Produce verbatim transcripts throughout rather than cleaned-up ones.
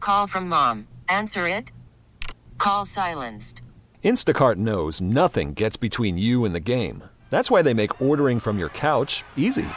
call from mom. Answer it. Call silenced. Instacart knows nothing gets between you and the game. That's why they make ordering from your couch easy.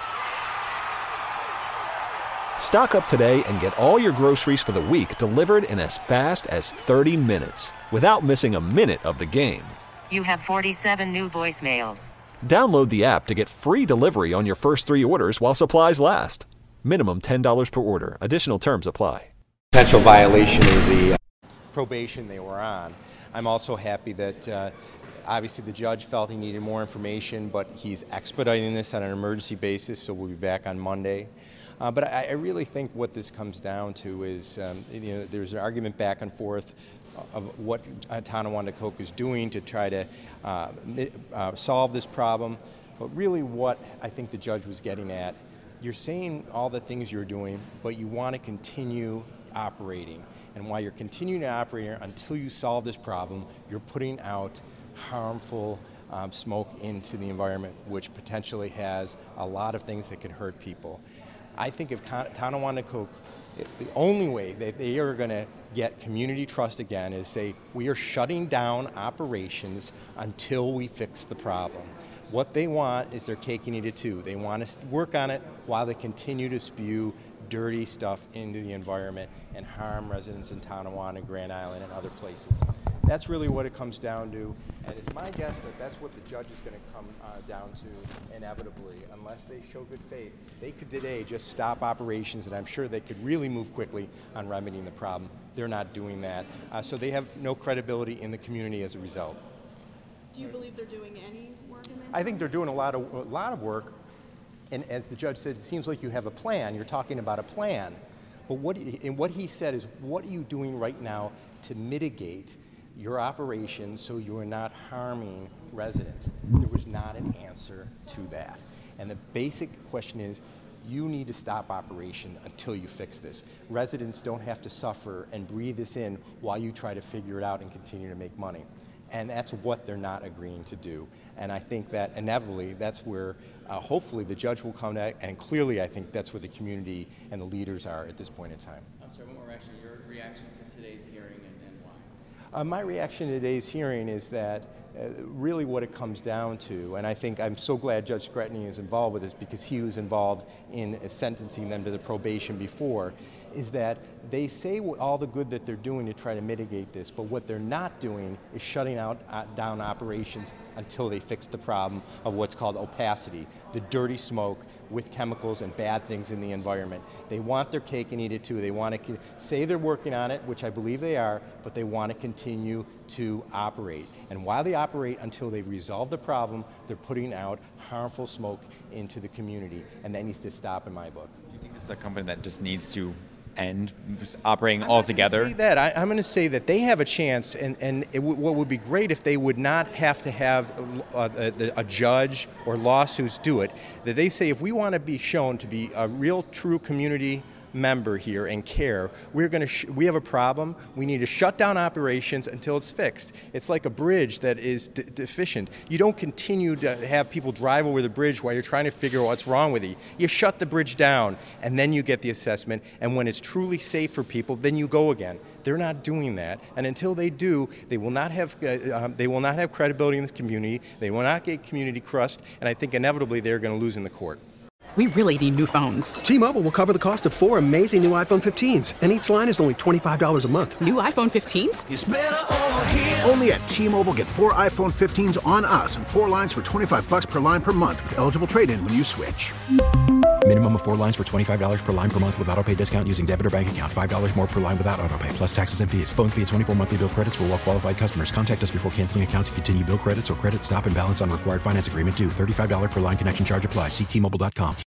Stock up today and get all your groceries for the week delivered in as fast as thirty minutes without missing a minute of the game. You have forty-seven new voicemails. Download the app to get free delivery on your first three orders while supplies last. Minimum ten dollars per order. Additional terms apply. Potential violation of the probation they were on. I'm also happy that uh, obviously the judge felt he needed more information, but he's expediting this on an emergency basis, so we'll be back on Monday. Uh, but I, I really think what this comes down to is, um, you know, there's an argument back and forth of what Tonawanda-Coke is doing to try to uh, uh, solve this problem. But really what I think the judge was getting at, you're saying all the things you're doing, but you want to continue operating. And while you're continuing to operate until you solve this problem, you're putting out harmful um, smoke into the environment, which potentially has a lot of things that can hurt people. I think if Tonawanda-Coke, the only way that they are going to get community trust again is say, we are shutting down operations until we fix the problem. What they want is their cake and eat it too. They want to work on it while they continue to spew dirty stuff into the environment and harm residents in Tonawanda, Grand Island, and other places. That's really what it comes down to, and it's my guess that that's what the judge is going to come uh, down to inevitably. Unless they show good faith, they could today just stop operations, and I'm sure they could really move quickly on remedying the problem. They're not doing that, uh, so they have no credibility in the community as a result. Do you believe they're doing any work in there? I think they're doing a lot of a lot of work, and as the judge said, it seems like you have a plan. You're talking about a plan, but what and what he said is, what are you doing right now to mitigate your operations so you are not harming residents? There was not an answer to that. And the basic question is, you need to stop operation until you fix this. Residents don't have to suffer and breathe this in while you try to figure it out and continue to make money. And that's what they're not agreeing to do. And I think that inevitably that's where uh, hopefully the judge will come to, and clearly I think that's where the community and the leaders are at this point in time. I'm sorry, one more reaction. Your reaction to today's hearing and, and why? Uh, my reaction to today's hearing is that uh, really what it comes down to, and I think I'm so glad Judge Scretany is involved with this because he was involved in uh, sentencing them to the probation before, is that they say all the good that they're doing to try to mitigate this, but what they're not doing is shutting out uh, down operations until they fix the problem of what's called opacity, the dirty smoke with chemicals and bad things in the environment. They want their cake and eat it too. They want to say they're working on it, which I believe they are, but they want to continue to operate. And while they operate until they resolve the problem, they're putting out harmful smoke into the community, and that needs to stop in my book. Do you think this is a company that just needs to end operating altogether? Say that. I, I'm going to say that they have a chance, and, and it w- what would be great if they would not have to have a, a, a judge or lawsuits do it, that they say if we want to be shown to be a real true community member here and care, we're going to sh- we have a problem, we need to shut down operations until it's fixed. It's like a bridge that is d- deficient. You don't continue to have people drive over the bridge while you're trying to figure out what's wrong with it. You shut the bridge down and then you get the assessment, and when it's truly safe for people, then you go again. They're not doing that, and until they do, they will not have uh, um, they will not have credibility in this community. They will not get community trust, and I think inevitably they're going to lose in the court. We really need new phones. T-Mobile will cover the cost of four amazing new iPhone fifteens, and each line is only twenty-five dollars a month. New iPhone fifteens? It's better over here. Only at T-Mobile, get four iPhone fifteens on us and four lines for twenty-five bucks per line per month with eligible trade-in when you switch. Minimum of four lines for twenty-five dollars per line per month with autopay discount using debit or bank account. five dollars more per line without autopay, plus taxes and fees. Phone fee at twenty-four monthly bill credits for well-qualified customers. Contact us before canceling account to continue bill credits or credit stop and balance on required finance agreement due. thirty-five dollars per line connection charge applies. See T Mobile dot com.